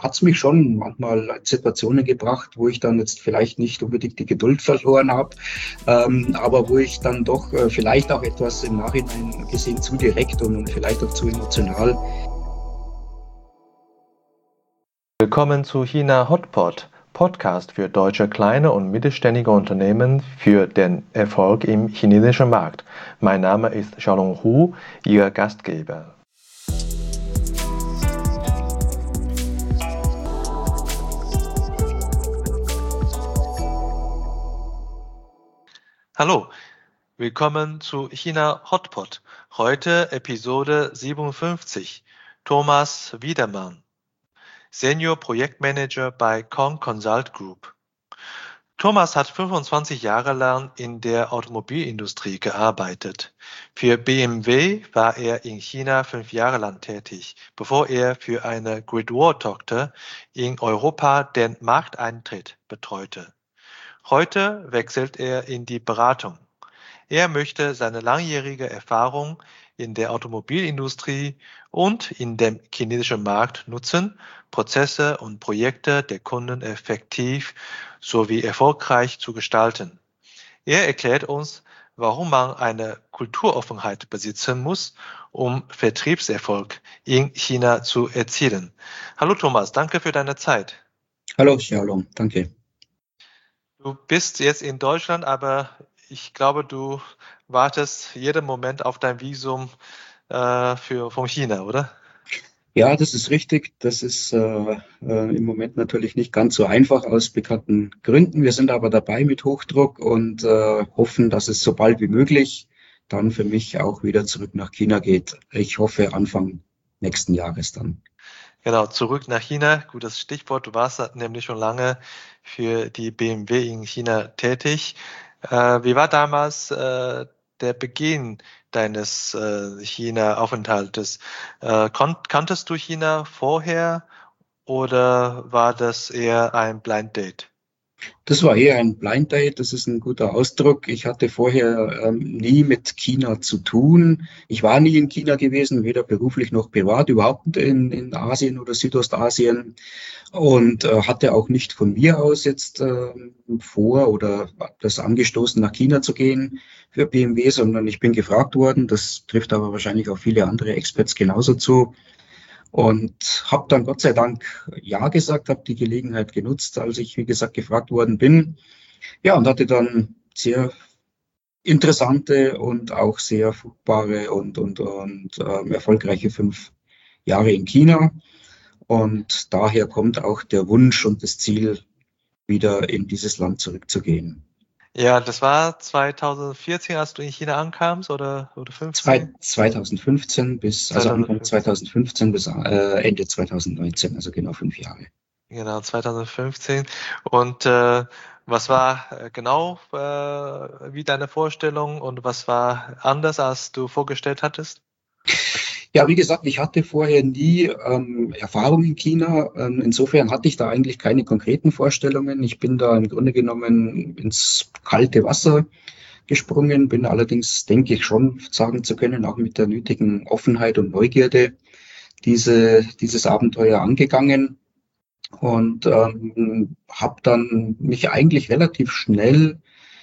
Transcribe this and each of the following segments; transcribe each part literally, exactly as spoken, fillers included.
hat es mich schon manchmal in Situationen gebracht, wo ich dann jetzt vielleicht nicht unbedingt die Geduld verloren habe, ähm, aber wo ich dann doch äh, vielleicht auch etwas im Nachhinein gesehen zu direkt und, und vielleicht auch zu emotional. Willkommen zu China Hotpot, Podcast für deutsche kleine und mittelständige Unternehmen für den Erfolg im chinesischen Markt. Mein Name ist Xiaolong Hu, Ihr Gastgeber. Hallo, willkommen zu China Hotpot. Heute Episode siebenundfünfzig. Thomas Wiedermann, Senior Projektmanager bei Kong Consult Group. Thomas hat fünfundzwanzig Jahre lang in der Automobilindustrie gearbeitet. Für B M W war er in China fünf Jahre lang tätig, bevor er für eine Great Wall-Tochter in Europa den Markteintritt betreute. Heute wechselt er in die Beratung. Er möchte seine langjährige Erfahrung in der Automobilindustrie und in dem chinesischen Markt nutzen, Prozesse und Projekte der Kunden effektiv sowie erfolgreich zu gestalten. Er erklärt uns, warum man eine Kulturoffenheit besitzen muss, um Vertriebserfolg in China zu erzielen. Hallo Thomas, danke für deine Zeit. Hallo Xiaolong, danke. Du bist jetzt in Deutschland, aber ich glaube, du wartest jeden Moment auf dein Visum äh, für, von China, oder? Ja, das ist richtig. Das ist äh, äh, im Moment natürlich nicht ganz so einfach aus bekannten Gründen. Wir sind aber dabei mit Hochdruck und äh, hoffen, dass es so bald wie möglich dann für mich auch wieder zurück nach China geht. Ich hoffe Anfang nächsten Jahres dann. Genau, zurück nach China. Gutes Stichwort. Du warst nämlich schon lange für die B M W in China tätig. Äh, wie war damals äh, der Beginn deines äh, China-Aufenthaltes? Äh, kon- kanntest du China vorher oder war das eher ein Blind Date? Das war eher ein Blind Date, das ist ein guter Ausdruck. Ich hatte vorher ähm, nie mit China zu tun. Ich war nie in China gewesen, weder beruflich noch privat, überhaupt in, in Asien oder Südostasien und äh, hatte auch nicht von mir aus jetzt äh, vor oder das angestoßen, nach China zu gehen für B M W, sondern ich bin gefragt worden. Das trifft aber wahrscheinlich auch viele andere Experts genauso zu. Und habe dann Gott sei Dank ja gesagt, habe die Gelegenheit genutzt, als ich, wie gesagt, gefragt worden bin. Ja, und hatte dann sehr interessante und auch sehr fruchtbare und, und, und ähm, erfolgreiche fünf Jahre in China. Und daher kommt auch der Wunsch und das Ziel, wieder in dieses Land zurückzugehen. Ja, das war zweitausendvierzehn, als du in China ankamst, oder, oder Zwei, fünfzehn? zweitausendfünfzehn bis, also Anfang zweitausendfünfzehn. zweitausendfünfzehn bis äh, Ende zweitausendneunzehn, also genau fünf Jahre. Genau, zweitausendfünfzehn. Und äh, was war äh, genau äh, wie deine Vorstellung und was war anders, als du vorgestellt hattest? Ja, wie gesagt, ich hatte vorher nie ähm, Erfahrung in China. Ähm, insofern hatte ich da eigentlich keine konkreten Vorstellungen. Ich bin da im Grunde genommen ins kalte Wasser gesprungen, bin allerdings, denke ich schon sagen zu können, auch mit der nötigen Offenheit und Neugierde diese, dieses Abenteuer angegangen und ähm, habe dann mich eigentlich relativ schnell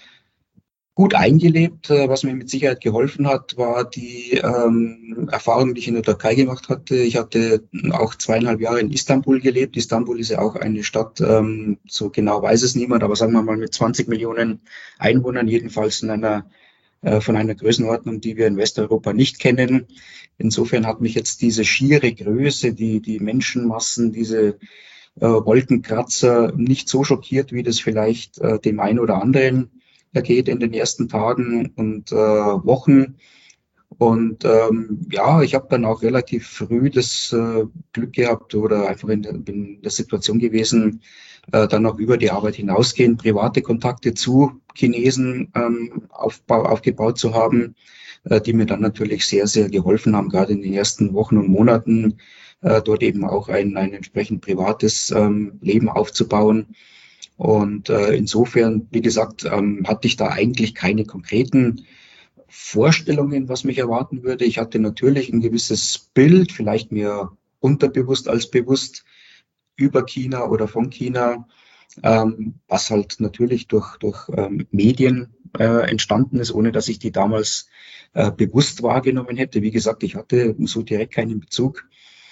gut eingelebt. Äh, Was mir mit Sicherheit geholfen hat, war die ähm, Erfahrung, die ich in der Türkei gemacht hatte. Ich hatte auch zweieinhalb Jahre in Istanbul gelebt. Istanbul ist ja auch eine Stadt, ähm, so genau weiß es niemand, aber sagen wir mal mit zwanzig Millionen Einwohnern, jedenfalls in einer äh, von einer Größenordnung, die wir in Westeuropa nicht kennen. Insofern hat mich jetzt diese schiere Größe, die die Menschenmassen, diese äh, Wolkenkratzer nicht so schockiert, wie das vielleicht äh, dem einen oder anderen ergeht in den ersten Tagen und äh, Wochen. Und ähm, ja, ich habe dann auch relativ früh das äh, Glück gehabt oder einfach in der, bin in der Situation gewesen, äh, dann auch über die Arbeit hinausgehend private Kontakte zu Chinesen ähm, aufbau, aufgebaut zu haben, äh, die mir dann natürlich sehr, sehr geholfen haben, gerade in den ersten Wochen und Monaten, äh, dort eben auch ein, ein entsprechend privates ähm, Leben aufzubauen. Und äh, insofern, wie gesagt, ähm, hatte ich da eigentlich keine konkreten Vorstellungen, was mich erwarten würde. Ich hatte natürlich ein gewisses Bild, vielleicht mehr unterbewusst als bewusst, über China oder von China, ähm, was halt natürlich durch, durch ähm, Medien äh, entstanden ist, ohne dass ich die damals äh, bewusst wahrgenommen hätte. Wie gesagt, ich hatte so direkt keinen Bezug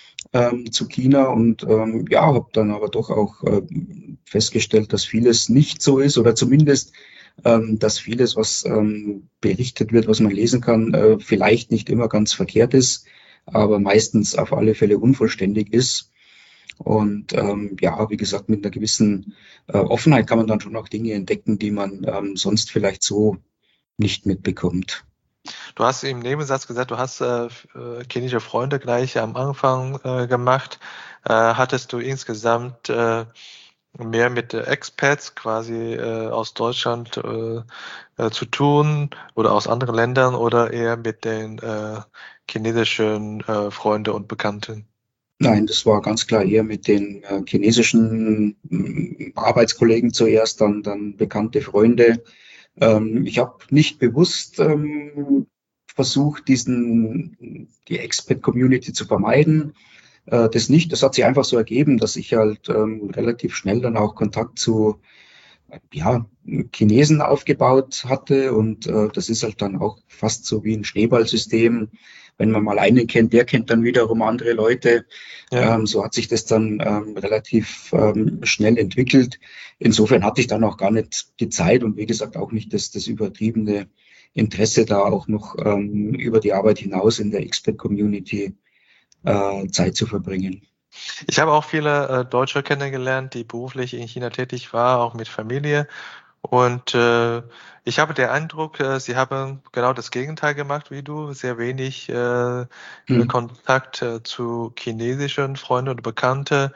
ähm, zu China und ähm, ja, habe dann aber doch auch äh, festgestellt, dass vieles nicht so ist oder zumindest, ähm, dass vieles, was ähm, berichtet wird, was man lesen kann, äh, vielleicht nicht immer ganz verkehrt ist, aber meistens auf alle Fälle unvollständig ist. Und ähm, ja, wie gesagt, mit einer gewissen äh, Offenheit kann man dann schon auch Dinge entdecken, die man ähm, sonst vielleicht so nicht mitbekommt. Du hast im Nebensatz gesagt, du hast äh, äh, chinesische Freunde gleich am Anfang äh, gemacht. Äh, hattest du insgesamt äh, mehr mit äh, Expats quasi äh, aus Deutschland äh, äh, zu tun oder aus anderen Ländern oder eher mit den äh, chinesischen äh, Freunde und Bekannten? Nein, das war ganz klar eher mit den äh, chinesischen mm, Arbeitskollegen zuerst, dann, dann bekannte Freunde. Ähm, ich habe nicht bewusst ähm, versucht, diesen, die Expat-Community zu vermeiden. Äh, das nicht, das hat sich einfach so ergeben, dass ich halt ähm, relativ schnell dann auch Kontakt zu ja, Chinesen aufgebaut hatte und äh, das ist halt dann auch fast so wie ein Schneeballsystem. Wenn man mal einen kennt, der kennt dann wiederum andere Leute. Ja. Ähm, so hat sich das dann ähm, relativ ähm, schnell entwickelt. Insofern hatte ich dann auch gar nicht die Zeit und wie gesagt auch nicht das, das übertriebene Interesse da auch noch ähm, über die Arbeit hinaus in der Expat-Community äh, Zeit zu verbringen. Ich habe auch viele äh, Deutsche kennengelernt, die beruflich in China tätig waren, auch mit Familie. Und äh, ich habe den Eindruck, äh, sie haben genau das Gegenteil gemacht wie du, sehr wenig äh, äh, Hm. Kontakt äh, zu chinesischen Freunden und Bekannten.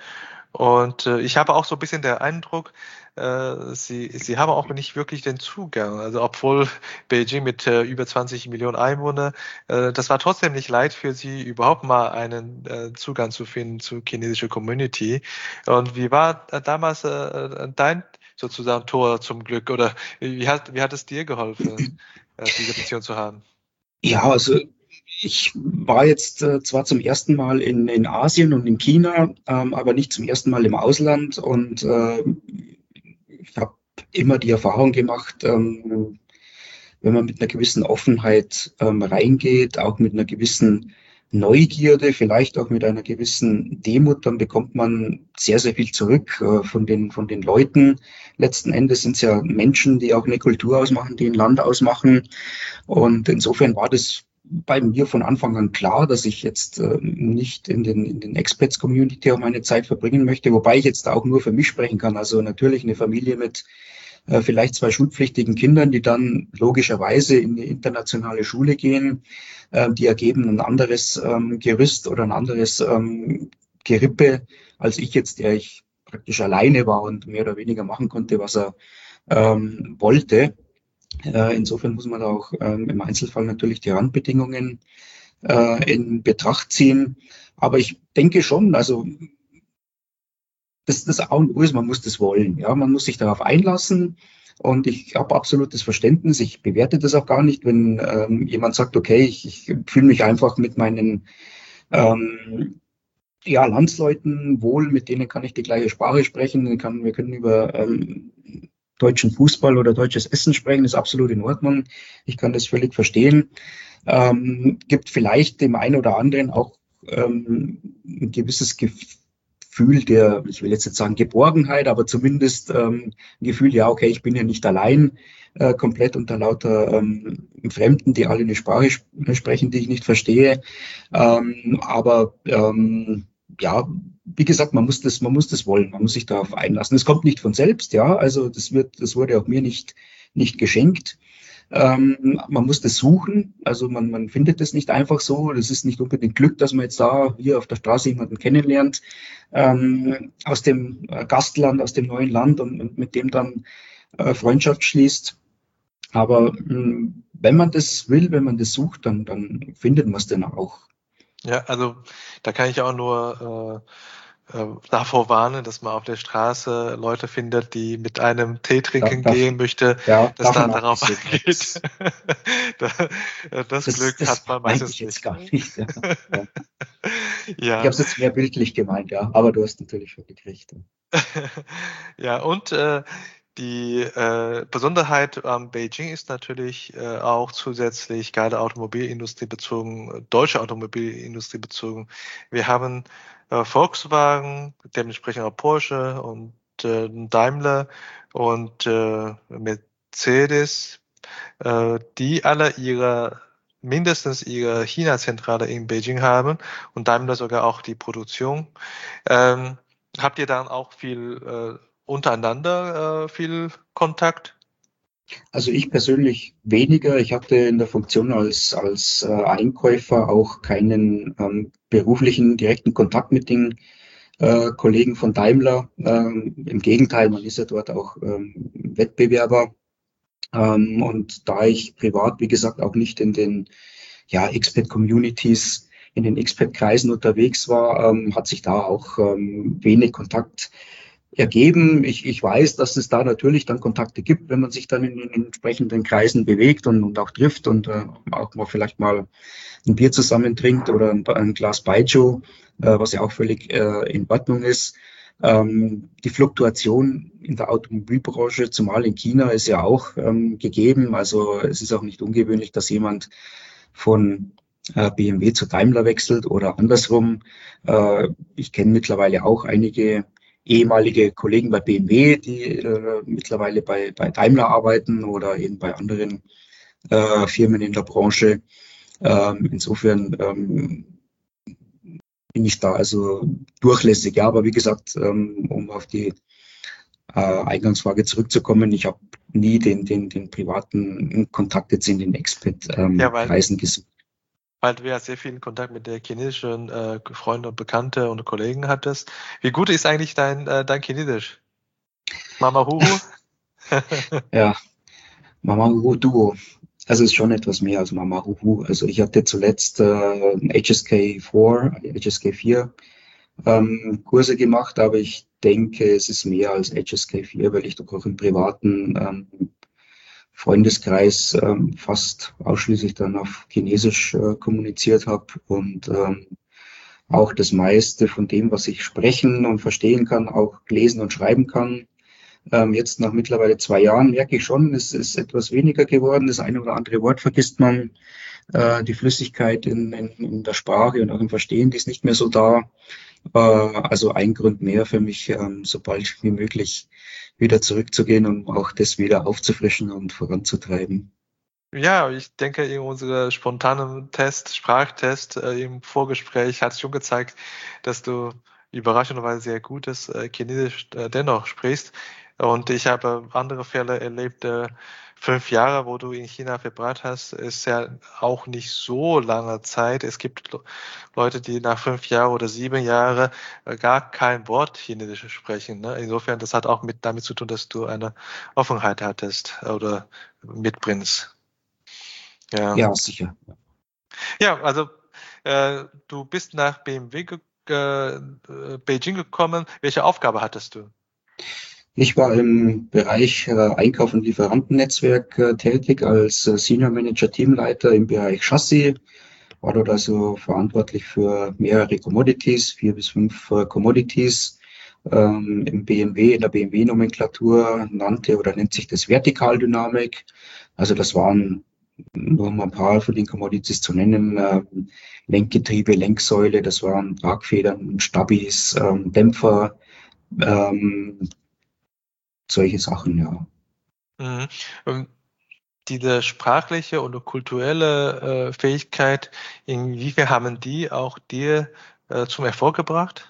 Und äh, ich habe auch so ein bisschen den Eindruck, äh, sie, sie haben auch nicht wirklich den Zugang. Also obwohl Beijing mit äh, über zwanzig Millionen Einwohnern, äh, das war trotzdem nicht leicht für sie, überhaupt mal einen äh, Zugang zu finden zur chinesischen Community. Und wie war äh, damals äh, äh, dein sozusagen Tor zum Glück? Oder wie hat, wie hat es dir geholfen, äh, diese Beziehung zu haben? Ja, also ich war jetzt äh, zwar zum ersten Mal in, in Asien und in China, ähm, aber nicht zum ersten Mal im Ausland und äh, ich habe immer die Erfahrung gemacht, ähm, wenn man mit einer gewissen Offenheit ähm, reingeht, auch mit einer gewissen Neugierde, vielleicht auch mit einer gewissen Demut, dann bekommt man sehr, sehr viel zurück äh, von den, von den Leuten. Letzten Endes sind es ja Menschen, die auch eine Kultur ausmachen, die ein Land ausmachen. Und insofern war das bei mir von Anfang an klar, dass ich jetzt äh, nicht in den, in den Expats-Community auch meine Zeit verbringen möchte, wobei ich jetzt auch nur für mich sprechen kann. Also natürlich eine Familie mit äh, vielleicht zwei schulpflichtigen Kindern, die dann logischerweise in die internationale Schule gehen, äh, die ergeben ein anderes ähm, Gerüst oder ein anderes ähm, Gerippe als ich jetzt, der ich praktisch alleine war und mehr oder weniger machen konnte, was er ähm, wollte. Äh, insofern muss man da auch ähm, im Einzelfall natürlich die Randbedingungen äh, in Betracht ziehen. Aber ich denke schon, also das, das A und O ist, man muss das wollen. Ja, man muss sich darauf einlassen. Und ich habe absolutes Verständnis. Ich bewerte das auch gar nicht, wenn ähm, jemand sagt, okay, ich, ich fühle mich einfach mit meinen ähm, ja, Landsleuten wohl, mit denen kann ich die gleiche Sprache sprechen. Wir können, wir können über ähm, deutschen Fußball oder deutsches Essen sprechen, ist absolut in Ordnung. Ich kann das völlig verstehen. Ähm, gibt vielleicht dem einen oder anderen auch ähm, ein gewisses Gefühl der, ich will jetzt nicht sagen Geborgenheit, aber zumindest ähm, ein Gefühl, ja, okay, ich bin ja nicht allein, äh, komplett unter lauter ähm, Fremden, die alle eine Sprache sp sprechen, die ich nicht verstehe. Ähm, aber ähm, ja, wie gesagt, man muss das, man muss das wollen, man muss sich darauf einlassen. Es kommt nicht von selbst, ja, also das wird, das wurde auch mir nicht, nicht geschenkt. Ähm, man muss das suchen, also man, man findet das nicht einfach so. Das ist nicht unbedingt Glück, dass man jetzt da hier auf der Straße jemanden kennenlernt ähm, aus dem äh, Gastland, aus dem neuen Land und, und mit dem dann äh, Freundschaft schließt. Aber mh, wenn man das will, wenn man das sucht, dann, dann findet man es dann auch. Ja, also da kann ich auch nur äh, davor warnen, dass man auf der Straße Leute findet, die mit einem Tee trinken Da, gehen möchte, ja, dass davon da darauf abgesehen. Ja, eingeht. das, Das das, Glück hat das man meinte ich meistens jetzt nicht. gar nicht. Ja. Ja. Ich habe Ja, es jetzt mehr bildlich gemeint, ja, aber du hast natürlich völlig recht. ja, und äh, die äh, Besonderheit an Beijing ist natürlich äh, auch zusätzlich gerade Automobilindustrie bezogen, deutsche Automobilindustrie bezogen. Wir haben äh, Volkswagen, dementsprechend auch Porsche und äh, Daimler und äh, Mercedes, äh, die alle ihre mindestens ihre China-Zentrale in Beijing haben und Daimler sogar auch die Produktion. Ähm, habt ihr dann auch viel äh, untereinander äh, viel Kontakt? Also ich persönlich weniger. Ich hatte in der Funktion als, als äh, Einkäufer auch keinen ähm, beruflichen direkten Kontakt mit den äh, Kollegen von Daimler. Ähm, im Gegenteil, man ist ja dort auch ähm, Wettbewerber. Ähm, und da ich privat, wie gesagt, auch nicht in den ja, Expat-Communities, in den Expat-Kreisen unterwegs war, ähm, hat sich da auch ähm, wenig Kontakt ergeben. Ich, ich weiß, dass es da natürlich dann Kontakte gibt, wenn man sich dann in den entsprechenden Kreisen bewegt und, und auch trifft und äh, auch mal vielleicht mal ein Bier zusammen trinkt oder ein, ein Glas Baijiu, äh, was ja auch völlig äh, in Ordnung ist. Ähm, die Fluktuation in der Automobilbranche, zumal in China, ist ja auch ähm, gegeben. Also es ist auch nicht ungewöhnlich, dass jemand von äh, B M W zu Daimler wechselt oder andersrum. Äh, ich kenne mittlerweile auch einige ehemalige Kollegen bei B M W, die äh, mittlerweile bei, bei Daimler arbeiten oder eben bei anderen äh, Firmen in der Branche. Ähm, insofern ähm, bin ich da also durchlässig. Ja, aber wie gesagt, ähm, um auf die äh, Eingangsfrage zurückzukommen, ich habe nie den, den, den privaten Kontakt jetzt in den Ja, weil, Expat-Kreisen ähm, gesucht. weil du ja sehr viel Kontakt mit der chinesischen äh, Freunde und Bekannte und Kollegen hattest. Wie gut ist eigentlich dein, äh, dein Chinesisch? Mama Huhu? Ja, Mama Huhu Duo. Also ist schon etwas mehr als Mama Huhu. Also ich hatte zuletzt äh, H S K vier, H S K vier ähm, Kurse gemacht, aber ich denke, es ist mehr als H S K vier, weil ich doch auch im privaten ähm, Freundeskreis ähm, fast ausschließlich dann auf Chinesisch äh, kommuniziert habe und ähm, auch das meiste von dem, was ich sprechen und verstehen kann, auch lesen und schreiben kann. Ähm, jetzt nach mittlerweile zwei Jahren merke ich schon, es ist etwas weniger geworden. Das eine oder andere Wort vergisst man. Äh, die Flüssigkeit in, in, in der Sprache und auch im Verstehen, die ist nicht mehr so da. Äh, also ein Grund mehr für mich, ähm, so bald wie möglich wieder zurückzugehen und auch das wieder aufzufrischen und voranzutreiben. Ja, ich denke, in unserem spontanen Test, Sprachtest äh, im Vorgespräch hat schon gezeigt, dass du überraschenderweise sehr gutes äh, Chinesisch äh, dennoch sprichst. Und ich habe andere Fälle erlebt, äh, fünf Jahre, wo du in China verbracht hast, ist ja auch nicht so lange Zeit. Es gibt Le- Leute, die nach fünf Jahren oder sieben Jahren äh, gar kein Wort Chinesisch sprechen. Ne? Insofern, das hat auch mit damit zu tun, dass du eine Offenheit hattest oder mitbringst. Ja, Ja, sicher. ja, also äh, du bist nach B M W ge äh, äh, Beijing gekommen. Welche Aufgabe hattest du? Ich war im Bereich äh, Einkauf und Lieferantennetzwerk äh, tätig als äh, Senior Manager Teamleiter im Bereich Chassis. War dort also verantwortlich für mehrere Commodities, vier bis fünf äh, Commodities. Ähm, im B M W, in der B M W-Nomenklatur nannte oder nennt sich das Vertikaldynamik. Also das waren nur um ein paar von den Commodities zu nennen, ähm, Lenkgetriebe, Lenksäule, das waren Tragfedern, Stabis, ähm, Dämpfer, ähm, solche Sachen, ja. Mhm. Ähm, diese sprachliche und kulturelle äh, Fähigkeit, inwiefern haben die auch dir äh, zum Erfolg gebracht?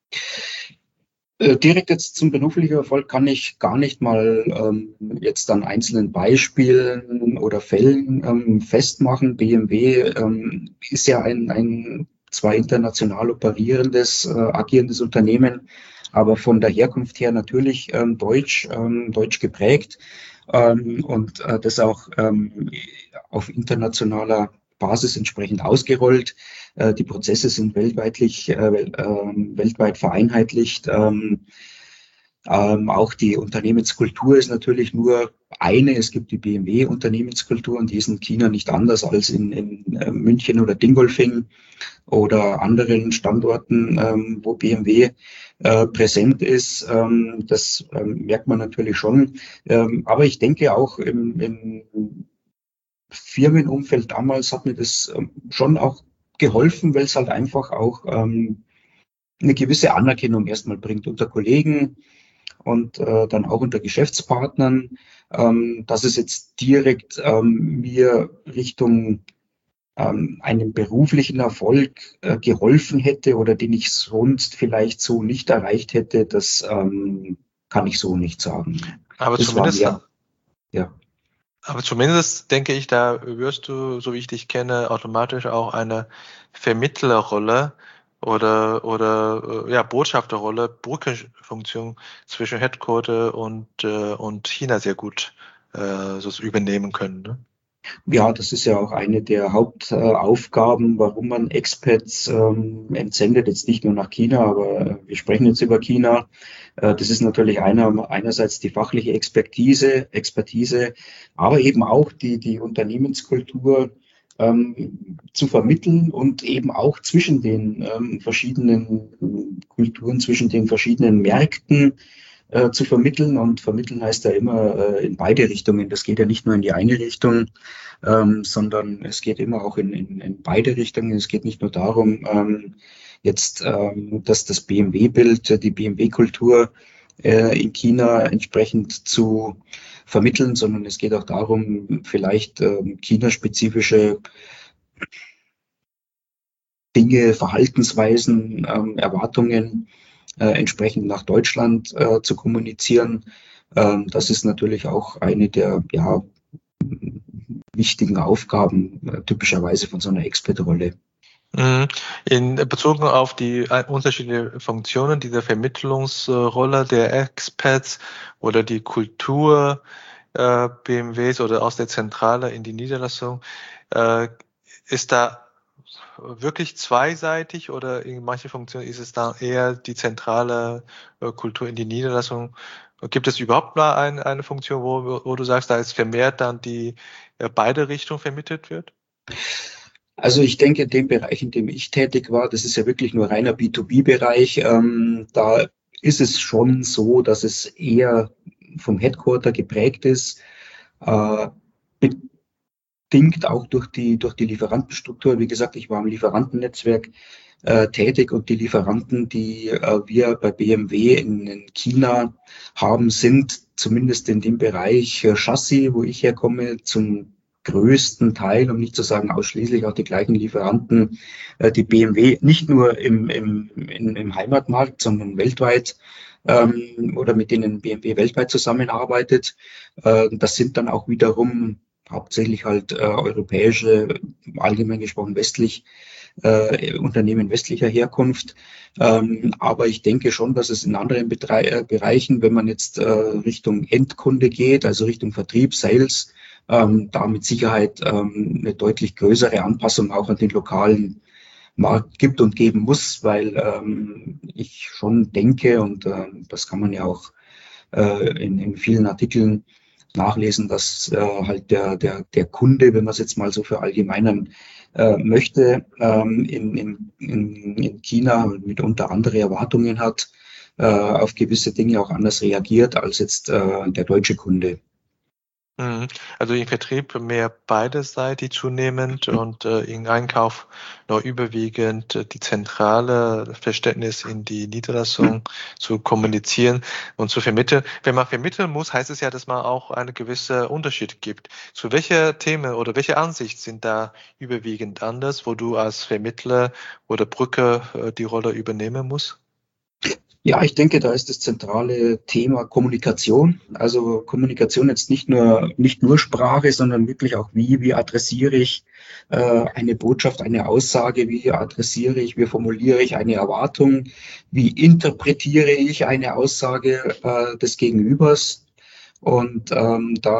Äh, Direkt jetzt zum beruflichen Erfolg kann ich gar nicht mal ähm, jetzt an einzelnen Beispielen oder Fällen ähm, festmachen. B M W ähm, ist ja ein, ein zwar international operierendes, äh, agierendes Unternehmen, aber von der Herkunft her natürlich ähm, deutsch, ähm, deutsch geprägt ähm, und äh, das auch ähm, auf internationaler Basis entsprechend ausgerollt. Äh, die Prozesse sind weltweitlich, äh, äh, weltweit vereinheitlicht. Ähm, ähm, auch die Unternehmenskultur ist natürlich nur eine. Es gibt die B M W-Unternehmenskultur und die ist in China nicht anders als in, in äh, München oder Dingolfing oder anderen Standorten, ähm, wo B M W äh, präsent ist. Ähm, das ähm, merkt man natürlich schon. Ähm, aber ich denke auch im, im Firmenumfeld damals hat mir das ähm, schon auch geholfen, weil es halt einfach auch ähm, eine gewisse Anerkennung erstmal bringt unter Kollegen und äh, dann auch unter Geschäftspartnern, ähm, dass es jetzt direkt ähm, mir Richtung ähm, einem beruflichen Erfolg äh, geholfen hätte oder den ich sonst vielleicht so nicht erreicht hätte, das ähm, kann ich so nicht sagen. Aber Das war zumindest, mehr, ja. aber zumindest denke ich, da wirst du, so wie ich dich kenne, automatisch auch eine Vermittlerrolle oder, oder äh, ja, Botschafterrolle, Brückenfunktion zwischen Headquarter und, äh, und China sehr gut äh, so übernehmen können. Ne? Ja, das ist ja auch eine der Hauptaufgaben, warum man Expats ähm, entsendet, jetzt nicht nur nach China, aber äh, wir sprechen jetzt über China. Äh, das ist natürlich einer, einerseits die fachliche Expertise, Expertise, aber eben auch die, die Unternehmenskultur ähm, zu vermitteln und eben auch zwischen den ähm, verschiedenen Kulturen, zwischen den verschiedenen Märkten äh, zu vermitteln. Und vermitteln heißt ja immer äh, in beide Richtungen. Das geht ja nicht nur in die eine Richtung, ähm, sondern es geht immer auch in, in, in beide Richtungen. Es geht nicht nur darum, ähm, jetzt, ähm, dass das B M W-Bild, die B M W-Kultur äh, in China entsprechend zu vermitteln, sondern es geht auch darum, vielleicht ähm, chinaspezifische Dinge, Verhaltensweisen, ähm, Erwartungen äh, entsprechend nach Deutschland äh, zu kommunizieren. Ähm, das ist natürlich auch eine der ja, wichtigen Aufgaben äh, typischerweise von so einer Expat-Rolle. Mhm. In Bezug auf die äh, unterschiedlichen Funktionen dieser Vermittlungsrolle der Expats oder die Kultur äh, B M Ws oder aus der Zentrale in die Niederlassung, äh, ist da wirklich zweiseitig oder in manchen Funktionen ist es da eher die zentrale äh, Kultur in die Niederlassung? Gibt es überhaupt mal ein, eine Funktion, wo, wo du sagst, da ist vermehrt dann die äh, beide Richtungen vermittelt wird? Also ich denke, in dem Bereich, in dem ich tätig war, das ist ja wirklich nur reiner B zwei B-Bereich, ähm, da ist es schon so, dass es eher vom Headquarter geprägt ist, äh, bedingt auch durch die, durch die Lieferantenstruktur. Wie gesagt, ich war im Lieferantennetzwerk äh, tätig und die Lieferanten, die äh, wir bei B M W in, in China haben, sind zumindest in dem Bereich äh, Chassis, wo ich herkomme, zum größten Teil, um nicht zu sagen ausschließlich auch die gleichen Lieferanten, äh, die B M W nicht nur im, im, in, im Heimatmarkt, sondern weltweit ähm, oder mit denen B M W weltweit zusammenarbeitet. Äh, das sind dann auch wiederum hauptsächlich halt äh, europäische, allgemein gesprochen westlich, äh, Unternehmen westlicher Herkunft. Ähm, aber ich denke schon, dass es in anderen Betre äh, Bereichen, wenn man jetzt äh, Richtung Endkunde geht, also Richtung Vertrieb, Sales, ähm, da mit Sicherheit ähm, eine deutlich größere Anpassung auch an den lokalen Markt gibt und geben muss, weil ähm, ich schon denke, und äh, das kann man ja auch äh, in, in vielen Artikeln nachlesen, dass äh, halt der, der, der Kunde, wenn man es jetzt mal so verallgemeinern äh, möchte, ähm, in, in, in China mitunter andere Erwartungen hat, äh, auf gewisse Dinge auch anders reagiert als jetzt äh, der deutsche Kunde. Mhm. Also im Vertrieb mehr beiderseitig zunehmend und äh, im Einkauf noch überwiegend äh, die zentrale Verständnis in die Niederlassung zu kommunizieren und zu vermitteln. Wenn man vermitteln muss, heißt es ja, dass man auch einen gewissen Unterschied gibt. Zu welcher Themen oder welche Ansicht sind da überwiegend anders, wo du als Vermittler oder Brücke äh, die Rolle übernehmen musst? Ja, ich denke, da ist das zentrale Thema Kommunikation. Also Kommunikation jetzt nicht nur, nicht nur Sprache, sondern wirklich auch wie, wie adressiere ich äh, eine Botschaft, eine Aussage, wie adressiere ich, wie formuliere ich eine Erwartung, wie interpretiere ich eine Aussage äh, des Gegenübers. Und ähm, da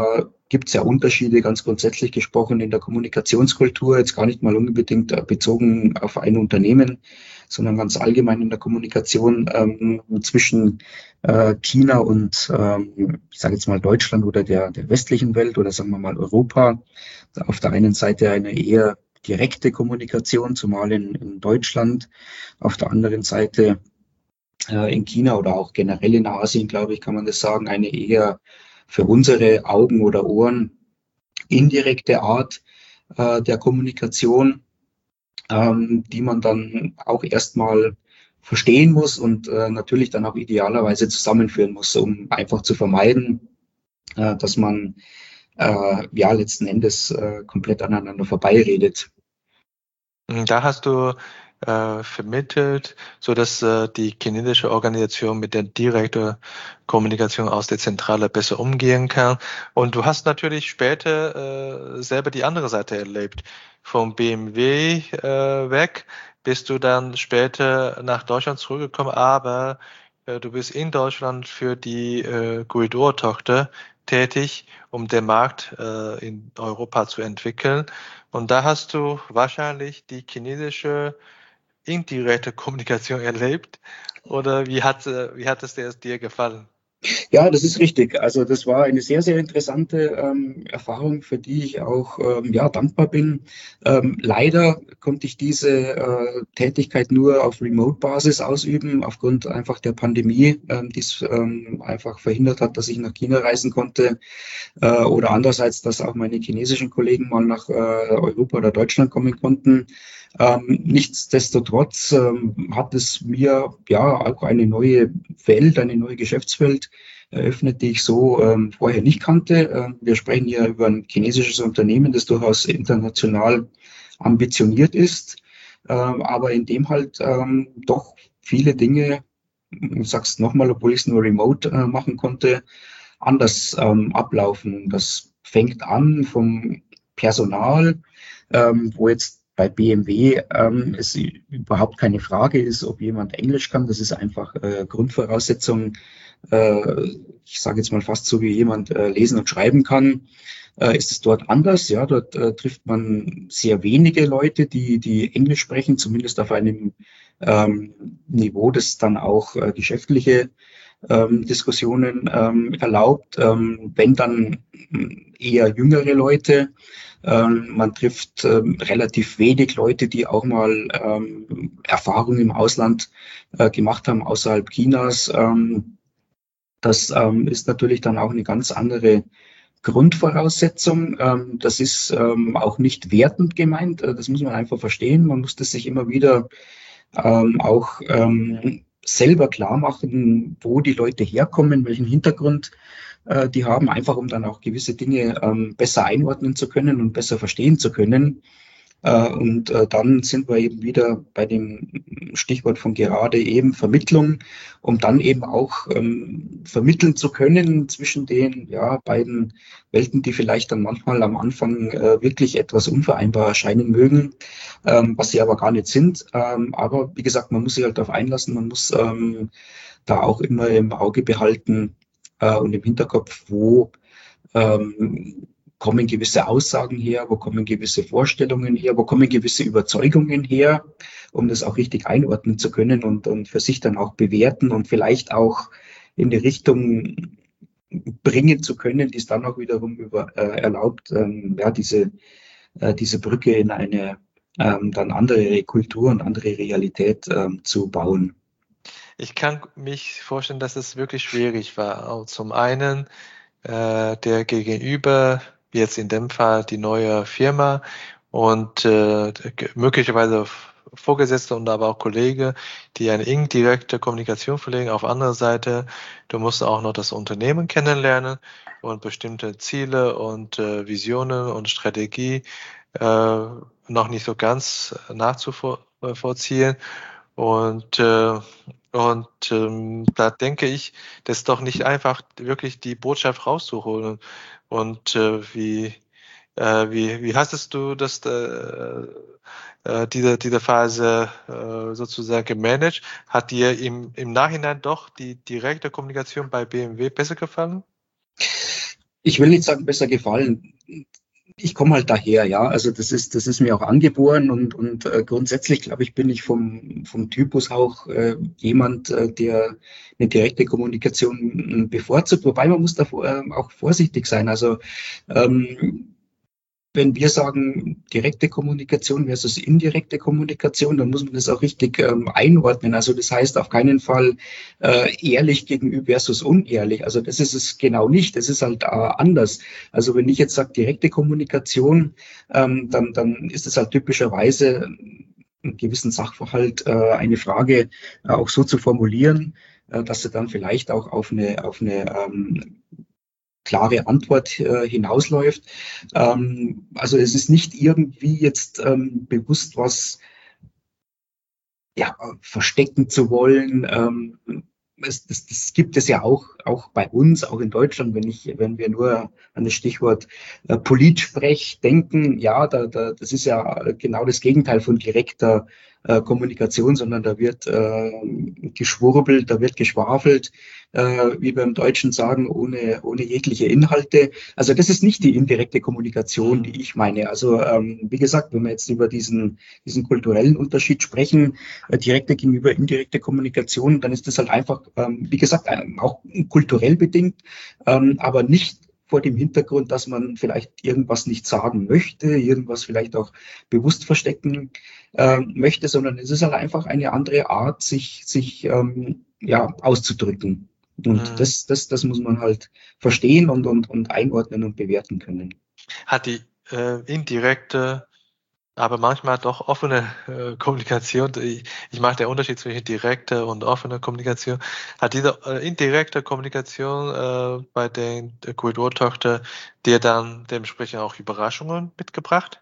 gibt es ja Unterschiede, ganz grundsätzlich gesprochen, in der Kommunikationskultur, jetzt gar nicht mal unbedingt äh, bezogen auf ein Unternehmen, sondern ganz allgemein in der Kommunikation ähm, zwischen äh, China und, ähm, ich sage jetzt mal Deutschland oder der, der westlichen Welt oder sagen wir mal Europa. Auf der einen Seite eine eher direkte Kommunikation, zumal in, in Deutschland. Auf der anderen Seite äh, in China oder auch generell in Asien, glaube ich, kann man das sagen, eine eher für unsere Augen oder Ohren indirekte Art äh, der Kommunikation, ähm, die man dann auch erstmal verstehen muss und äh, natürlich dann auch idealerweise zusammenführen muss, um einfach zu vermeiden, äh, dass man äh, ja letzten Endes äh, komplett aneinander vorbeiredet. Da hast du äh, vermittelt, so dass äh, die chinesische Organisation mit der direkten Kommunikation aus der Zentrale besser umgehen kann. Und du hast natürlich später äh, selber die andere Seite erlebt. Vom B M W äh, weg bist du dann später nach Deutschland zurückgekommen, aber äh, du bist in Deutschland für die äh, Guidour-Tochter tätig, um den Markt äh, in Europa zu entwickeln. Und da hast du wahrscheinlich die chinesische indirekte Kommunikation erlebt. Oder wie hat, äh, wie hat es dir, dir gefallen? Ja, das ist richtig. Also das war eine sehr, sehr interessante ähm, Erfahrung, für die ich auch ähm, ja, dankbar bin. Ähm, leider konnte ich diese äh, Tätigkeit nur auf Remote-Basis ausüben, aufgrund einfach der Pandemie, ähm, die es ähm, einfach verhindert hat, dass ich nach China reisen konnte. Äh, oder andererseits, dass auch meine chinesischen Kollegen mal nach äh, Europa oder Deutschland kommen konnten. Ähm, nichtsdestotrotz ähm, hat es mir ja auch eine neue Welt, eine neue Geschäftswelt eröffnet, die ich so ähm, vorher nicht kannte. Ähm, wir sprechen hier über ein chinesisches Unternehmen, das durchaus international ambitioniert ist, ähm, aber in dem halt ähm, doch viele Dinge, du sagst nochmal, obwohl ich es nur remote äh, machen konnte, anders ähm, ablaufen. Das fängt an vom Personal, ähm, wo jetzt bei B M W ähm, es überhaupt keine Frage ist, ob jemand Englisch kann. Das ist einfach äh, Grundvoraussetzung. Äh, ich sage jetzt mal fast so, wie jemand äh, lesen und schreiben kann. Äh, ist es dort anders? Ja, dort äh, trifft man sehr wenige Leute, die, die Englisch sprechen, zumindest auf einem ähm, Niveau, das dann auch äh, geschäftliche ähm, Diskussionen ähm, erlaubt. Ähm, wenn dann eher jüngere Leute. Ähm, man trifft ähm, relativ wenig Leute, die auch mal ähm, Erfahrungen im Ausland äh, gemacht haben, außerhalb Chinas. Ähm, das ähm, ist natürlich dann auch eine ganz andere Grundvoraussetzung. Ähm, das ist ähm, auch nicht wertend gemeint. Äh, das muss man einfach verstehen. Man muss das sich immer wieder ähm, auch ähm, selber klar machen, wo die Leute herkommen, welchen Hintergrund äh, die haben, einfach um dann auch gewisse Dinge ähm, besser einordnen zu können und besser verstehen zu können. Äh, und äh, dann sind wir eben wieder bei dem Stichwort von gerade eben Vermittlung, um dann eben auch ähm, vermitteln zu können zwischen den ja, beiden Welten, die vielleicht dann manchmal am Anfang äh, wirklich etwas unvereinbar erscheinen mögen, ähm, was sie aber gar nicht sind. Ähm, aber wie gesagt, man muss sich halt darauf einlassen, man muss ähm, da auch immer im Auge behalten äh, und im Hinterkopf, wo ähm, kommen gewisse Aussagen her, wo kommen gewisse Vorstellungen her, wo kommen gewisse Überzeugungen her, um das auch richtig einordnen zu können und, und für sich dann auch bewerten und vielleicht auch in die Richtung bringen zu können, die es dann auch wiederum über, äh, erlaubt, ähm, ja, diese, äh, diese Brücke in eine ähm, dann andere Kultur und andere Realität ähm, zu bauen. Ich kann mich vorstellen, dass es wirklich schwierig war. Auch zum einen äh, der Gegenüber, jetzt in dem Fall die neue Firma und äh, möglicherweise Vorgesetzte und aber auch Kollege, die eine indirekte Kommunikation pflegen. Auf anderer Seite, du musst auch noch das Unternehmen kennenlernen und bestimmte Ziele und äh, Visionen und Strategie äh, noch nicht so ganz nachzuvollziehen. Und, äh, und ähm, da denke ich, das ist doch nicht einfach, wirklich die Botschaft rauszuholen. Und äh, wie, äh, wie, wie hast du das, äh, äh, diese, diese Phase äh, sozusagen gemanagt? Hat dir im, im Nachhinein doch die direkte Kommunikation bei B M W besser gefallen? Ich will nicht sagen, besser gefallen. Ich komme halt daher, ja. Also das ist, das ist mir auch angeboren und, und äh, grundsätzlich, glaube ich, bin ich vom, vom Typus auch äh, jemand, äh, der eine direkte Kommunikation äh, bevorzugt. Wobei man muss da äh, auch vorsichtig sein. Also ähm, wenn wir sagen direkte Kommunikation versus indirekte Kommunikation, dann muss man das auch richtig ähm, einordnen. Also das heißt auf keinen Fall äh, ehrlich gegenüber versus unehrlich. Also das ist es genau nicht. Das ist halt äh, anders. Also wenn ich jetzt sage direkte Kommunikation, ähm, dann, dann ist es halt typischerweise einen gewissen Sachverhalt äh, eine Frage äh, auch so zu formulieren, äh, dass sie dann vielleicht auch auf eine, auf eine ähm, klare Antwort äh, hinausläuft. Ähm, also es ist nicht irgendwie jetzt ähm, bewusst was ja, verstecken zu wollen. Ähm, es, das, das gibt es ja auch, auch bei uns, auch in Deutschland, wenn ich, wenn wir nur an das Stichwort äh, Politsprech denken, ja, da, da, das ist ja genau das Gegenteil von direkter äh, Kommunikation, sondern da wird äh, geschwurbelt, da wird geschwafelt, äh, wie wir im Deutschen sagen, ohne, ohne jegliche Inhalte. Also das ist nicht die indirekte Kommunikation, die ich meine. Also ähm, wie gesagt, wenn wir jetzt über diesen, diesen kulturellen Unterschied sprechen, äh, direkte gegenüber indirekte Kommunikation, dann ist das halt einfach, ähm, wie gesagt, ein, auch kulturell bedingt, ähm, aber nicht vor dem Hintergrund, dass man vielleicht irgendwas nicht sagen möchte, irgendwas vielleicht auch bewusst verstecken äh, möchte, sondern es ist halt einfach eine andere Art, sich, sich ähm, ja, auszudrücken. Und Mhm. das, das, das muss man halt verstehen und, und, und einordnen und bewerten können. Hat die äh, indirekte, aber manchmal doch offene äh, Kommunikation, ich, ich mache den Unterschied zwischen direkter und offener Kommunikation, hat diese äh, indirekte Kommunikation äh, bei den der Great Wall Tochter dir dann dementsprechend auch Überraschungen mitgebracht?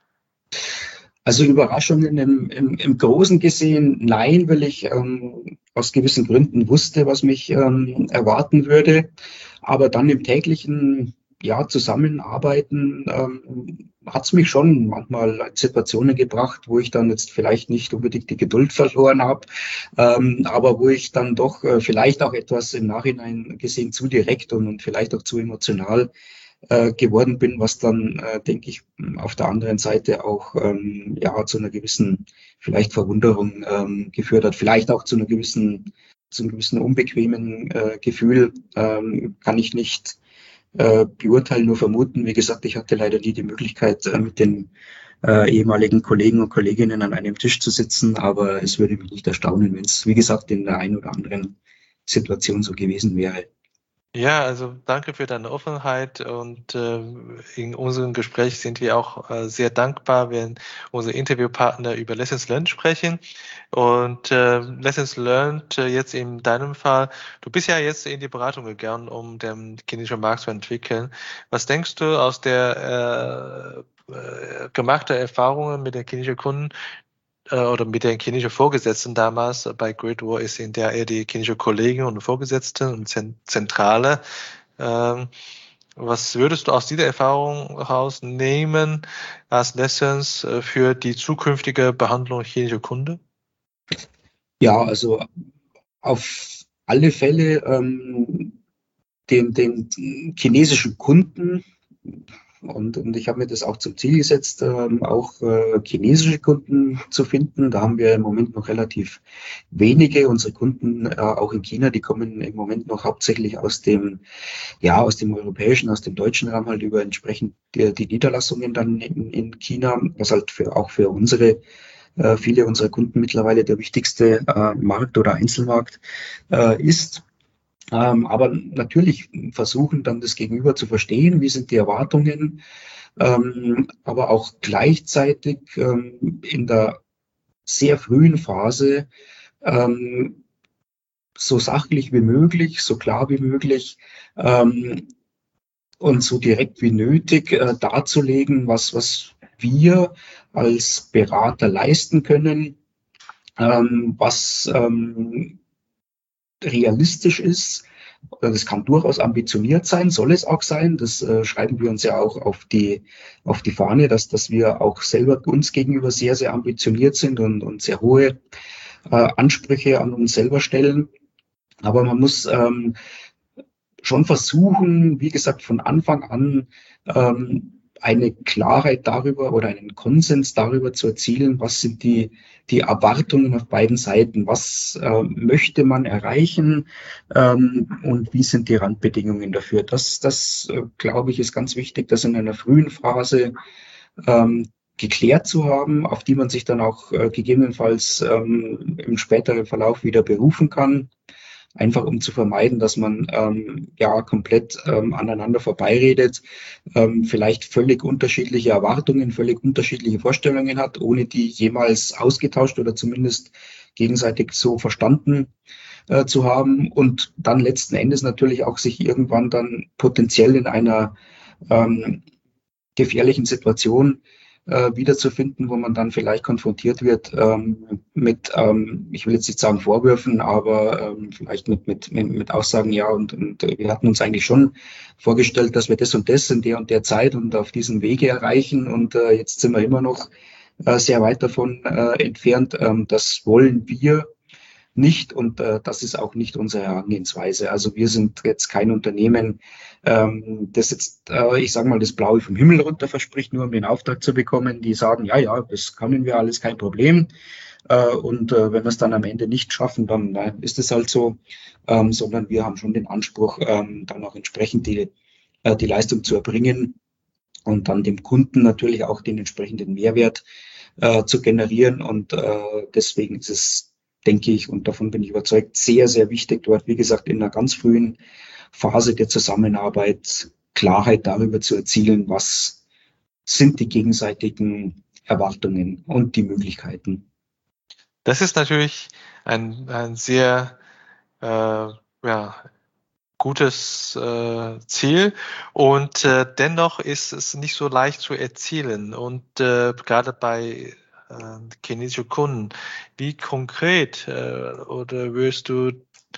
Also Überraschungen im, im, im Großen gesehen, nein, weil ich ähm, aus gewissen Gründen wusste, was mich ähm, erwarten würde. Aber dann im täglichen ja, Zusammenarbeiten ähm, hat es mich schon manchmal in Situationen gebracht, wo ich dann jetzt vielleicht nicht unbedingt die Geduld verloren habe, ähm, aber wo ich dann doch äh, vielleicht auch etwas im Nachhinein gesehen zu direkt und, und vielleicht auch zu emotional äh, geworden bin, was dann, äh, denke ich, auf der anderen Seite auch ähm, ja zu einer gewissen vielleicht Verwunderung ähm, geführt hat, vielleicht auch zu einer gewissen zu einem gewissen unbequemen äh, Gefühl, ähm, kann ich nicht äh, beurteilen, nur vermuten. Wie gesagt, ich hatte leider nie die Möglichkeit, äh, mit den äh, ehemaligen Kollegen und Kolleginnen an einem Tisch zu sitzen, aber es würde mich nicht erstaunen, wenn es, wie gesagt, in der einen oder anderen Situation so gewesen wäre. Ja, also danke für deine Offenheit und äh, in unserem Gespräch sind wir auch äh, sehr dankbar, wenn unsere Interviewpartner über Lessons Learned sprechen. Und äh, Lessons Learned äh, jetzt in deinem Fall, du bist ja jetzt in die Beratung gegangen, um den chinesischen Markt zu entwickeln. Was denkst du aus der äh, äh, gemachten Erfahrungen mit den chinesischen Kunden äh, oder mit den chinesischen Vorgesetzten damals bei Great Wall ist in der eher die chinesische Kollegen und Vorgesetzten und Zentrale. Ähm, was würdest du aus dieser Erfahrung herausnehmen als Lessons äh, für die zukünftige Behandlung chinesischer Kunden? Ja, also auf alle Fälle ähm, den, den chinesischen Kunden und, und ich habe mir das auch zum Ziel gesetzt, ähm, auch äh, chinesische Kunden zu finden. Da haben wir im Moment noch relativ wenige. Unsere Kunden äh, auch in China, die kommen im Moment noch hauptsächlich aus dem, ja, aus dem europäischen, aus dem deutschen Raum halt über entsprechend die, die Niederlassungen dann in, in China, was halt für, auch für unsere äh, viele unserer Kunden mittlerweile der wichtigste äh, Markt oder Einzelmarkt äh, ist. Ähm, aber natürlich versuchen dann das Gegenüber zu verstehen, wie sind die Erwartungen, ähm, aber auch gleichzeitig ähm, in der sehr frühen Phase ähm, so sachlich wie möglich, so klar wie möglich ähm, und so direkt wie nötig äh, darzulegen, was, was wir als Berater leisten können, ähm, was ähm, realistisch ist. Das kann durchaus ambitioniert sein, soll es auch sein. Das äh, schreiben wir uns ja auch auf die, auf die Fahne, dass, dass wir auch selber uns gegenüber sehr, sehr ambitioniert sind und, und sehr hohe äh, Ansprüche an uns selber stellen. Aber man muss ähm, schon versuchen, wie gesagt, von Anfang an ähm, eine Klarheit darüber oder einen Konsens darüber zu erzielen, was sind die, die Erwartungen auf beiden Seiten, was äh, möchte man erreichen ähm, und wie sind die Randbedingungen dafür. Das, das äh, glaube ich, ist ganz wichtig, das in einer frühen Phase ähm, geklärt zu haben, auf die man sich dann auch äh, gegebenenfalls ähm, im späteren Verlauf wieder berufen kann. Einfach um zu vermeiden, dass man ähm, ja komplett ähm, aneinander vorbeiredet, ähm, vielleicht völlig unterschiedliche Erwartungen, völlig unterschiedliche Vorstellungen hat, ohne die jemals ausgetauscht oder zumindest gegenseitig so verstanden äh, zu haben und dann letzten Endes natürlich auch sich irgendwann dann potenziell in einer ähm, gefährlichen Situation äh, wiederzufinden, wo man dann vielleicht konfrontiert wird ähm, mit, ähm, ich will jetzt nicht sagen Vorwürfen, aber ähm, vielleicht mit, mit, mit, mit Aussagen, ja, und, und wir hatten uns eigentlich schon vorgestellt, dass wir das und das in der und der Zeit und auf diesem Wege erreichen und äh, jetzt sind wir immer noch äh, sehr weit davon äh, entfernt. Ähm, das wollen wir nicht und äh, das ist auch nicht unsere Herangehensweise. Also wir sind jetzt kein Unternehmen, ähm, das jetzt, äh, ich sage mal, das Blaue vom Himmel runter verspricht, nur um den Auftrag zu bekommen. Die sagen, ja, ja, das können wir alles, kein Problem. Äh, und äh, wenn wir es dann am Ende nicht schaffen, dann äh, ist es halt so, ähm, sondern wir haben schon den Anspruch, ähm, dann auch entsprechend die, äh, die Leistung zu erbringen und dann dem Kunden natürlich auch den entsprechenden Mehrwert äh, zu generieren. Und äh, deswegen ist es, denke ich, und davon bin ich überzeugt, sehr, sehr wichtig, dort, wie gesagt, in einer ganz frühen Phase der Zusammenarbeit Klarheit darüber zu erzielen, was sind die gegenseitigen Erwartungen und die Möglichkeiten. Das ist natürlich ein, ein sehr äh, ja, gutes äh, Ziel und äh, dennoch ist es nicht so leicht zu erzielen und äh, gerade bei äh, chinesischen Kunden, wie konkret äh, oder wirst du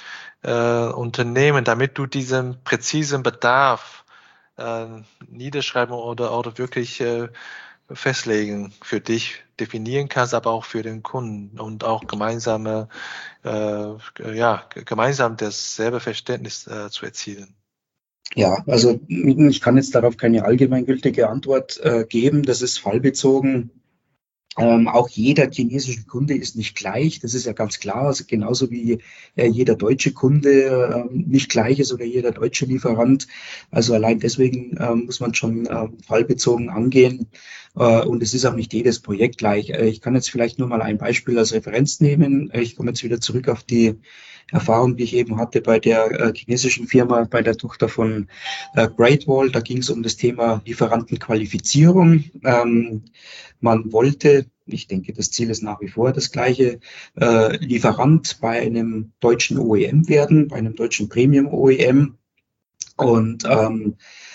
äh, unternehmen, damit du diesen präzisen Bedarf äh, niederschreiben oder, oder wirklich äh, festlegen für dich definieren kannst, aber auch für den Kunden und auch gemeinsame, äh, ja, gemeinsam dasselbe Verständnis äh, zu erzielen. Ja, also ich kann jetzt darauf keine allgemeingültige Antwort äh, geben. Das ist fallbezogen. Ähm, auch jeder chinesische Kunde ist nicht gleich, das ist ja ganz klar. Also genauso wie äh, jeder deutsche Kunde äh, nicht gleich ist oder jeder deutsche Lieferant. Also allein deswegen äh, muss man schon äh, fallbezogen angehen. Äh, und es ist auch nicht jedes Projekt gleich. Äh, ich kann jetzt vielleicht nur mal ein Beispiel als Referenz nehmen. Ich komme jetzt wieder zurück auf die Erfahrung, die ich eben hatte bei der äh, chinesischen Firma, bei der Tochter von äh, Great Wall. Da ging es um das Thema Lieferantenqualifizierung. Ähm, man wollte, ich denke, das Ziel ist nach wie vor das gleiche, äh, Lieferant bei einem deutschen O E M werden, bei einem deutschen Premium-O E M. Und ähm,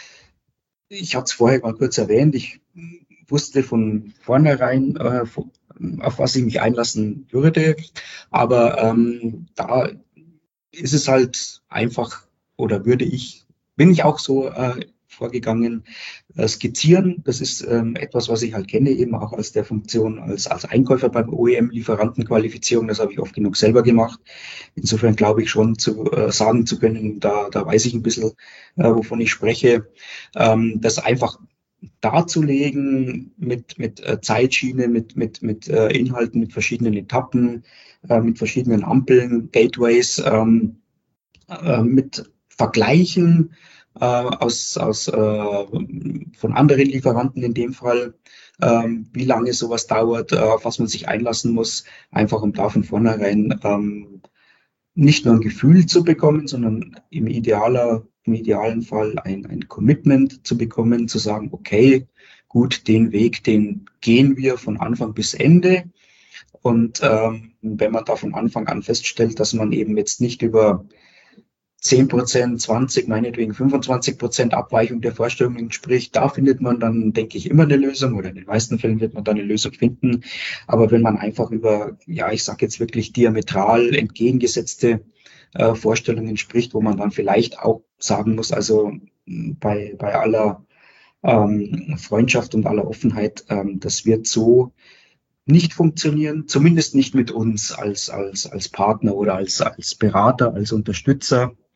ich hatte es vorher mal kurz erwähnt, ich wusste von vornherein, äh, auf was ich mich einlassen würde. Aber ähm, da ist es halt einfach, oder würde ich, bin ich auch so äh, vorgegangen, äh, skizzieren. Das ist ähm, etwas, was ich halt kenne, eben auch aus der Funktion als, als Einkäufer beim O E M, Lieferantenqualifizierung. Das habe ich oft genug selber gemacht. Insofern glaube ich schon zu äh, sagen zu können, da, da weiß ich ein bisschen, äh, wovon ich spreche. Ähm, das einfach darzulegen mit, mit äh, Zeitschiene, mit, mit, mit äh, Inhalten, mit verschiedenen Etappen, äh, mit verschiedenen Ampeln, Gateways, ähm, äh, mit Vergleichen äh, aus, aus, äh, von anderen Lieferanten in dem Fall, ähm, wie lange sowas dauert, äh, auf was man sich einlassen muss, einfach um da von vornherein ähm, nicht nur ein Gefühl zu bekommen, sondern im idealer, im idealen Fall ein, ein Commitment zu bekommen, zu sagen, okay, gut, den Weg, den gehen wir von Anfang bis Ende. Und ähm, wenn man da von Anfang an feststellt, dass man eben jetzt nicht über zehn Prozent, zwanzig, meinetwegen fünfundzwanzig Prozent Abweichung der Vorstellungen spricht, da findet man dann, denke ich, immer eine Lösung oder in den meisten Fällen wird man da eine Lösung finden. Aber wenn man einfach über, ja, ich sage jetzt wirklich diametral entgegengesetzte äh, Vorstellungen spricht, wo man dann vielleicht auch sagen muss, also bei, bei aller ähm, Freundschaft und aller Offenheit, ähm, das wird so nicht funktionieren, zumindest nicht mit uns als, als, als Partner oder als, als Berater, als Unterstützer.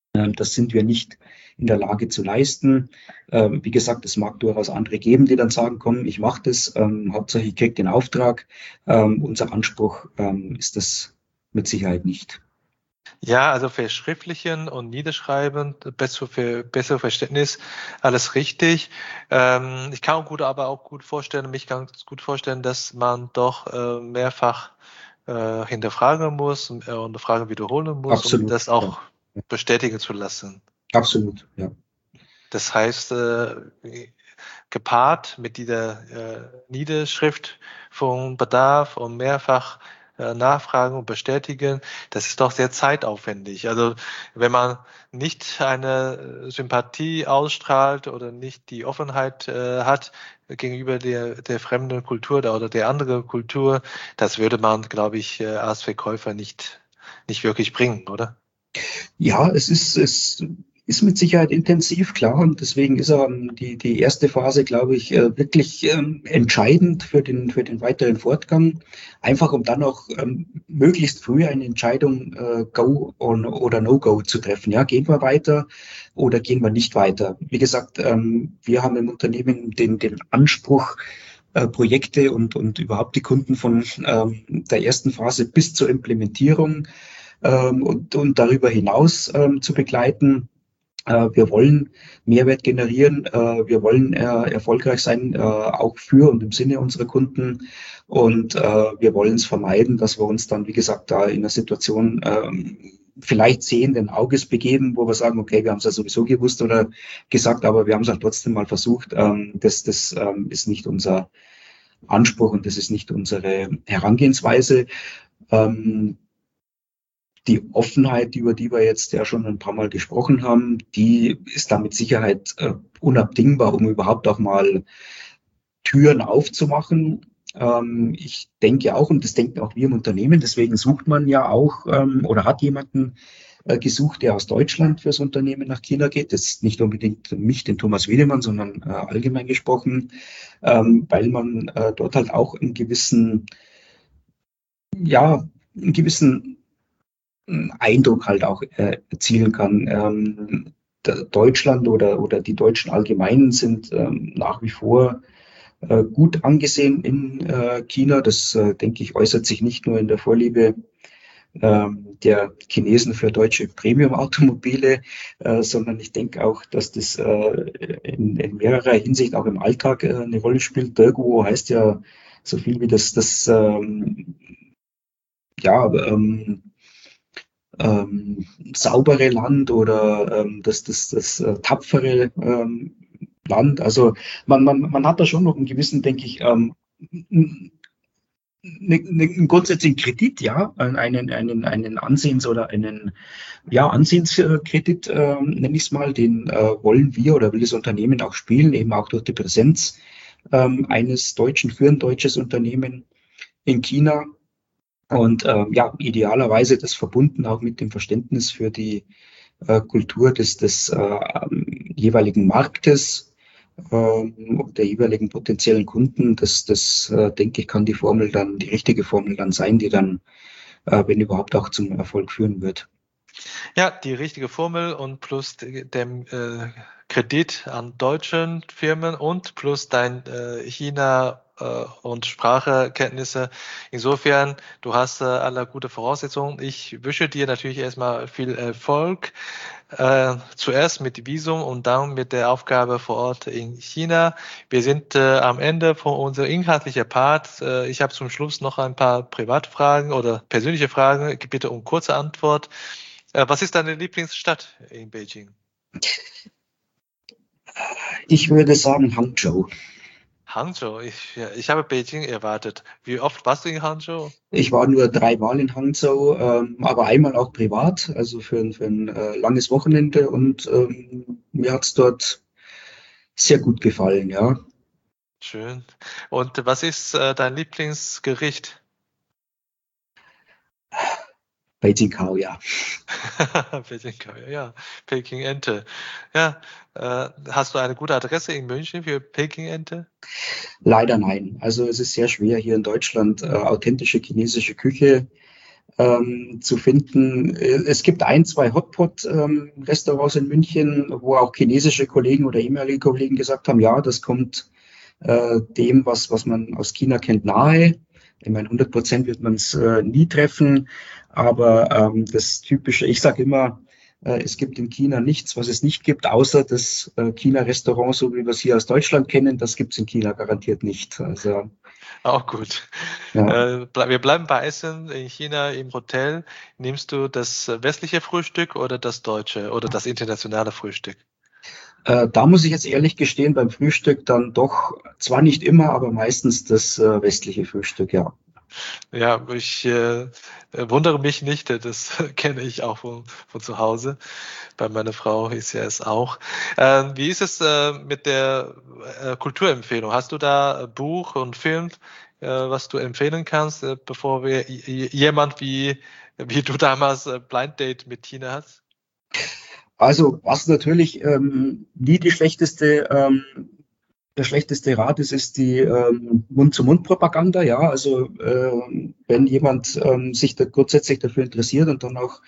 Ähm, das sind wir nicht in der Lage zu leisten. Ähm, wie gesagt, es mag durchaus andere geben, die dann sagen, komm, ich mache das, ähm, Hauptsache ich kriege den Auftrag. Ähm, unser Anspruch ähm, ist das mit Sicherheit nicht. Ja, also verschriftlichen und niederschreiben, besser für besser Verständnis, alles richtig. Ähm, ich kann gut, aber auch gut vorstellen, mich ganz gut vorstellen, dass man doch äh, mehrfach äh, hinterfragen muss und, äh, und Fragen wiederholen muss, um Absolut, das ja. auch bestätigen zu lassen. Absolut, ja. Das heißt, äh, gepaart mit dieser äh, Niederschrift von Bedarf und mehrfach äh, nachfragen und bestätigen, das ist doch sehr zeitaufwendig. Also wenn man nicht eine Sympathie ausstrahlt oder nicht die Offenheit äh, hat gegenüber der, der fremden Kultur oder der anderen Kultur, das würde man, glaube ich, äh, als Verkäufer nicht, nicht wirklich bringen, oder? Ja, es ist, es ist mit Sicherheit intensiv, klar. Und deswegen ist ähm, die, die erste Phase, glaube ich, äh, wirklich ähm, entscheidend für den, für den weiteren Fortgang. Einfach um dann auch ähm, möglichst früh eine Entscheidung äh, Go on, oder No-Go zu treffen. Ja, gehen wir weiter oder gehen wir nicht weiter? Wie gesagt, ähm, wir haben im Unternehmen den, den Anspruch, äh, Projekte und, und überhaupt die Kunden von ähm, der ersten Phase bis zur Implementierung ähm, und, und darüber hinaus ähm, zu begleiten. Äh, wir wollen Mehrwert generieren, äh, wir wollen äh, erfolgreich sein, äh, auch für und im Sinne unserer Kunden. Und äh, wir wollen es vermeiden, dass wir uns dann, wie gesagt, da in einer Situation ähm, vielleicht sehenden Auges begeben, wo wir sagen, okay, wir haben es ja sowieso gewusst oder gesagt, aber wir haben es halt trotzdem mal versucht. Ähm, das das ähm, ist nicht unser Anspruch und das ist nicht unsere Herangehensweise. Ähm, Die Offenheit, über die wir jetzt ja schon ein paar Mal gesprochen haben, die ist da mit Sicherheit äh, unabdingbar, um überhaupt auch mal Türen aufzumachen. Ähm, ich denke auch, und das denken auch wir im Unternehmen, deswegen sucht man ja auch ähm, oder hat jemanden äh, gesucht, der aus Deutschland fürs Unternehmen nach China geht. Das ist nicht unbedingt mich, den Thomas Wiedemann, sondern äh, allgemein gesprochen, ähm, weil man äh, dort halt auch einen gewissen, ja, einen gewissen Eindruck halt auch äh, erzielen kann. Ähm, Deutschland oder, oder die Deutschen allgemein sind ähm, nach wie vor äh, gut angesehen in äh, China. Das, äh, denke ich, äußert sich nicht nur in der Vorliebe ähm, der Chinesen für deutsche Premium-Automobile, äh, sondern ich denke auch, dass das äh, in, in mehrerer Hinsicht auch im Alltag äh, eine Rolle spielt. Dirguo heißt ja so viel wie das, das ähm, ja, ähm, ähm, saubere Land oder ähm, das, das, das äh, tapfere ähm, Land. Also man, man, man hat da schon noch einen gewissen, denke ich, ähm, einen, einen grundsätzlichen Kredit, ja, einen, einen, einen Ansehens- oder einen ja, Ansehenskredit, ähm, nenne ich es mal, den äh, wollen wir oder will das Unternehmen auch spielen, eben auch durch die Präsenz ähm, eines deutschen, für ein deutsches Unternehmen in China. Und ähm, ja, idealerweise das verbunden auch mit dem Verständnis für die äh, Kultur des, des äh, jeweiligen Marktes ähm, der jeweiligen potenziellen Kunden. Das, das äh, denke ich, kann die Formel dann, die richtige Formel dann sein, die dann, äh, wenn überhaupt, auch zum Erfolg führen wird. Ja, die richtige Formel und plus de- dem äh, Kredit an deutschen Firmen und plus dein äh, China äh, und Sprachekenntnisse. Insofern, du hast äh, alle gute Voraussetzungen. Ich wünsche dir natürlich erstmal viel Erfolg. Äh, zuerst mit Visum und dann mit der Aufgabe vor Ort in China. Wir sind äh, am Ende von unserem inhaltlichen Part. Äh, ich habe zum Schluss noch ein paar Privatfragen oder persönliche Fragen. Ich bitte um kurze Antwort. Äh, was ist deine Lieblingsstadt in Beijing? Ich würde sagen Hangzhou. Hangzhou. Ich, ja, ich habe Beijing erwartet. Wie oft warst du in Hangzhou? Ich war nur dreimal in Hangzhou, ähm, aber einmal auch privat, also für, ein- für ein äh, langes Wochenende und ähm, mir hat's dort sehr gut gefallen, ja. Schön. Und was ist äh, dein Lieblingsgericht? Beijing Kao, ja. Peking Kaviar, ja, Peking-Ente. Ja, äh, hast du eine gute Adresse in München für Peking-Ente? Leider nein. Also es ist sehr schwer hier in Deutschland äh, authentische chinesische Küche ähm, zu finden. Es gibt ein, zwei Hotpot-Restaurants ähm, in München, wo auch chinesische Kollegen oder ehemalige Kollegen gesagt haben, ja, das kommt äh, dem, was, was man aus China kennt, nahe. Ich meine, hundert Prozent wird man es äh, nie treffen, aber ähm, das Typische, ich sage immer, äh, es gibt in China nichts, was es nicht gibt, außer das äh, China-Restaurant, so wie wir es hier aus Deutschland kennen, das gibt es in China garantiert nicht. Also, Auch gut. ja. Äh, ble wir bleiben bei Essen in China im Hotel. Nimmst du das westliche Frühstück oder das deutsche oder das internationale Frühstück? Äh, da muss ich jetzt ehrlich gestehen, beim Frühstück dann doch, zwar nicht immer, aber meistens das äh, westliche Frühstück, ja. Ja, ich äh, wundere mich nicht, äh, das kenne ich auch von, von zu Hause. Bei meiner Frau ist ja es auch. Ähm, wie ist es äh, mit der äh, Kulturempfehlung? Hast du da Buch und Film, äh, was du empfehlen kannst, äh, bevor wir j- jemand wie, wie du damals äh, Blind Date mit Tina hast? Also, was natürlich ähm, nie die schlechteste, ähm, der schlechteste Rat ist, ist die ähm, Mund-zu-Mund-Propaganda. Ja, also ähm, wenn jemand ähm, sich da grundsätzlich dafür interessiert und dann auch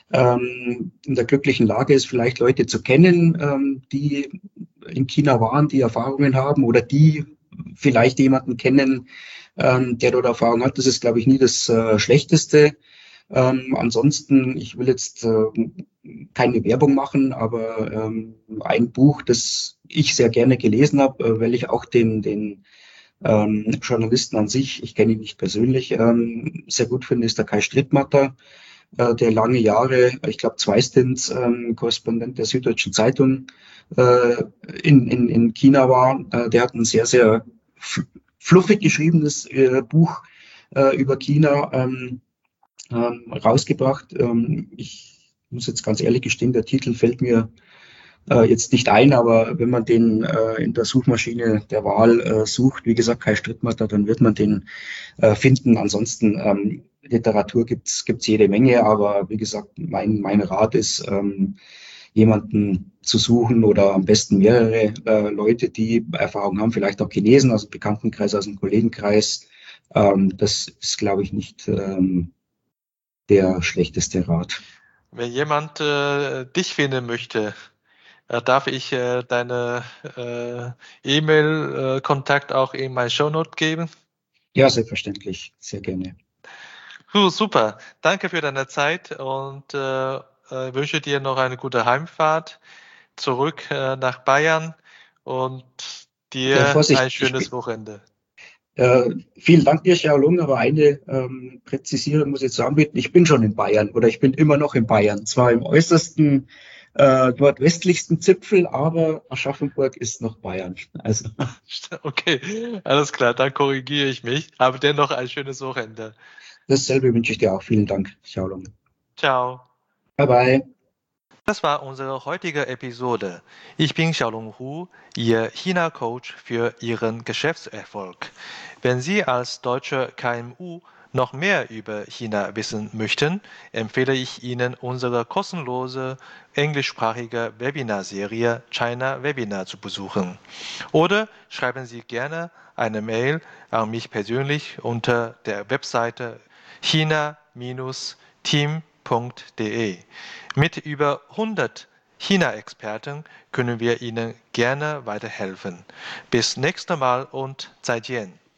ähm, in der glücklichen Lage ist, vielleicht Leute zu kennen, ähm, die in China waren, die Erfahrungen haben oder die vielleicht jemanden kennen, ähm, der dort Erfahrung hat. Das ist, glaube ich, nie das äh, Schlechteste. Ähm, ansonsten, ich will jetzt äh, keine Werbung machen, aber ähm, ein Buch, das ich sehr gerne gelesen habe, äh, weil ich auch den, den ähm, Journalisten an sich, ich kenne ihn nicht persönlich, ähm, sehr gut finde, ist der Kai Strittmatter, äh, der lange Jahre, ich glaube zwei Stints, ähm, Korrespondent der Süddeutschen Zeitung äh, in, in, in China war. Äh, der hat ein sehr, sehr fluffig geschriebenes äh, Buch äh, über China ähm, ähm, rausgebracht. Ähm, ich muss jetzt ganz ehrlich gestehen, der Titel fällt mir äh, jetzt nicht ein, aber wenn man den äh, in der Suchmaschine der Wahl äh, sucht, wie gesagt, Kai Strittmatter, dann wird man den äh, finden. Ansonsten ähm, Literatur gibt's gibt's jede Menge, aber wie gesagt, mein, mein Rat ist, ähm, jemanden zu suchen oder am besten mehrere äh, Leute, die Erfahrung haben, vielleicht auch Chinesen aus dem Bekanntenkreis, aus dem Kollegenkreis. Ähm, das ist, glaube ich, nicht ähm, der schlechteste Rat. Wenn jemand äh, dich finden möchte, äh, darf ich äh, deine äh, E-Mail-Kontakt auch in mein Shownote geben? Ja, selbstverständlich, sehr gerne. Puh, super. Danke für deine Zeit und äh, äh, wünsche dir noch eine gute Heimfahrt zurück äh, nach Bayern und Ja, dir ein Vorsicht, ich schönes bin, Wochenende. äh, vielen Dank dir, Xiaolong, aber eine ähm, Präzisierung muss ich jetzt anbieten. Ich bin schon in Bayern oder ich bin immer noch in Bayern. Zwar im äußersten äh, nordwestlichsten Zipfel, aber Aschaffenburg ist noch Bayern. Also Okay, alles klar, dann korrigiere ich mich. Aber dennoch ein schönes Wochenende. dasselbe wünsche ich dir auch. Vielen Dank, Xiaolong. Ciao. Bye bye. Das war unsere heutige Episode. Ich bin Xiaolong Hu, Ihr China-Coach für Ihren Geschäftserfolg. Wenn Sie als deutsche K M U noch mehr über China wissen möchten, empfehle ich Ihnen unsere kostenlose englischsprachige Webinarserie China Webinar zu besuchen. Oder schreiben Sie gerne eine Mail an mich persönlich unter der Webseite china-team punkt de. Mit über hundert China-Experten können wir Ihnen gerne weiterhelfen. Bis nächstes Mal und 再见.